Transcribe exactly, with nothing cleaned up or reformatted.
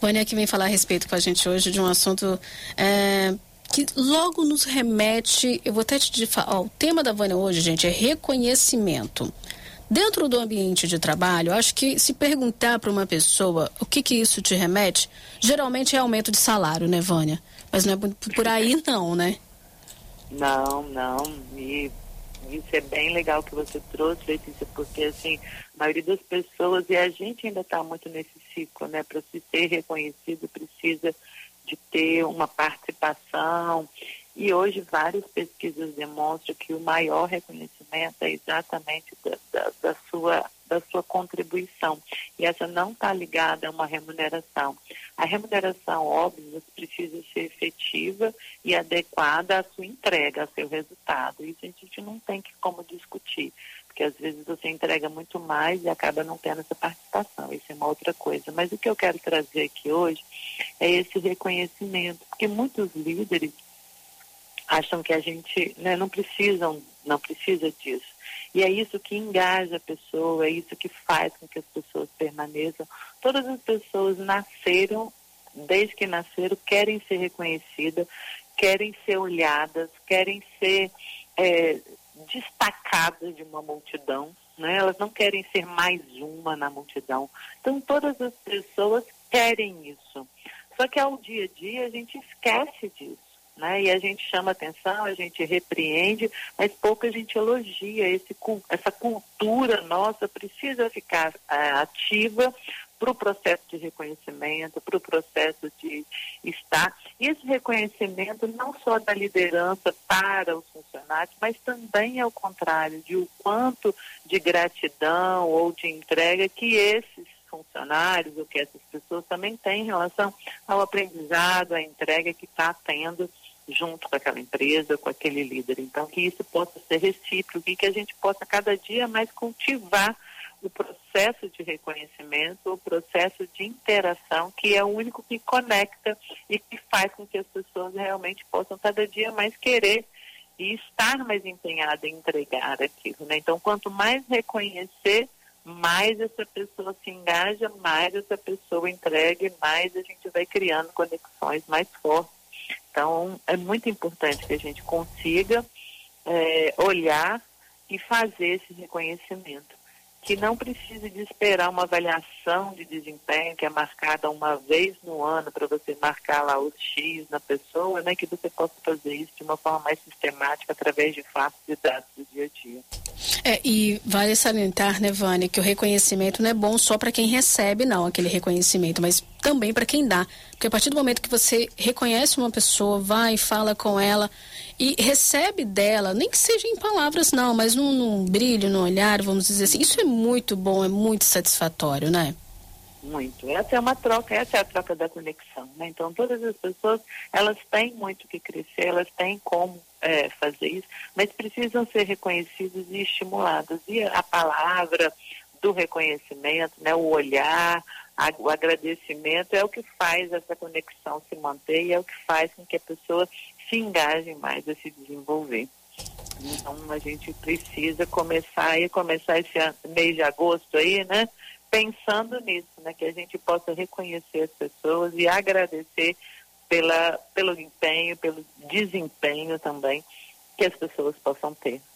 Vânia que vem falar a respeito com a gente hoje de um assunto é, que logo nos remete, eu vou até te falar, o tema da Vânia hoje, gente, é reconhecimento. Dentro do ambiente de trabalho, acho que se perguntar para uma pessoa o que que isso te remete, geralmente é aumento de salário, né, Vânia? Mas não é por aí não, né? Não, não, e isso é bem legal que você trouxe, Letícia, porque assim, a maioria das pessoas, e a gente ainda está muito nesse ciclo, né? Para se ser reconhecido precisa de ter uma participação, e hoje várias pesquisas demonstram que o maior reconhecimento é exatamente da, da, da, sua, da sua contribuição, e essa não está ligada a uma remuneração. A remuneração, óbvio, precisa ser efetiva e adequada à sua entrega, ao seu resultado. Isso a gente não tem que como discutir, porque às vezes você entrega muito mais e acaba não tendo essa participação. Isso é uma outra coisa. Mas o que eu quero trazer aqui hoje é esse reconhecimento, porque muitos líderes acham que a gente, né, não precisam, não precisa disso. E é isso que engaja a pessoa, é isso que faz com que as pessoas permaneçam. Todas as pessoas nasceram, desde que nasceram, querem ser reconhecidas, querem ser olhadas, querem ser é, destacadas de uma multidão, né? Elas não querem ser mais uma na multidão. Então, todas as pessoas querem isso. Só que ao dia a dia a gente esquece disso. Né? E a gente chama atenção, a gente repreende, mas pouco a gente elogia. Esse, essa cultura nossa precisa ficar uh, ativa para o processo de reconhecimento, para o processo de estar. E esse reconhecimento não só da liderança para os funcionários, mas também ao contrário, de o quanto de gratidão ou de entrega que esses funcionários ou que essas pessoas também têm em relação ao aprendizado, à entrega que está tendo junto com aquela empresa, com aquele líder. Então, que isso possa ser recíproco e que a gente possa cada dia mais cultivar o processo de reconhecimento, o processo de interação, que é o único que conecta e que faz com que as pessoas realmente possam cada dia mais querer e estar mais empenhada em entregar aquilo, né? Então, quanto mais reconhecer, mais essa pessoa se engaja, mais essa pessoa entrega e mais a gente vai criando conexões mais fortes. Então, é muito importante que a gente consiga é, olhar e fazer esse reconhecimento, que não precise de esperar uma avaliação de desempenho que é marcada uma vez no ano para você marcar lá o X na pessoa, né, que você possa fazer isso de uma forma mais sistemática através de fatos e dados do dia a dia. É, e vale salientar, né, Vânia, que o reconhecimento não é bom só para quem recebe, não, aquele reconhecimento, mas também para quem dá. Porque a partir do momento que você reconhece uma pessoa, vai e fala com ela e recebe dela, nem que seja em palavras, não, mas num, num brilho, no olhar, vamos dizer assim, isso é muito bom, é muito satisfatório, né? Muito. Essa é uma troca, essa é a troca da conexão, né? Então, todas as pessoas, elas têm muito que crescer, elas têm como é, fazer isso, mas precisam ser reconhecidas e estimuladas. E a palavra do reconhecimento, né, o olhar, a, o agradecimento é o que faz essa conexão se manter e é o que faz com que a pessoa se engaje mais a se desenvolver. Então, a gente precisa começar e começar esse ano, mês de agosto aí, né? Pensando nisso, né, que a gente possa reconhecer as pessoas e agradecer pela, pelo empenho, pelo desempenho também que as pessoas possam ter.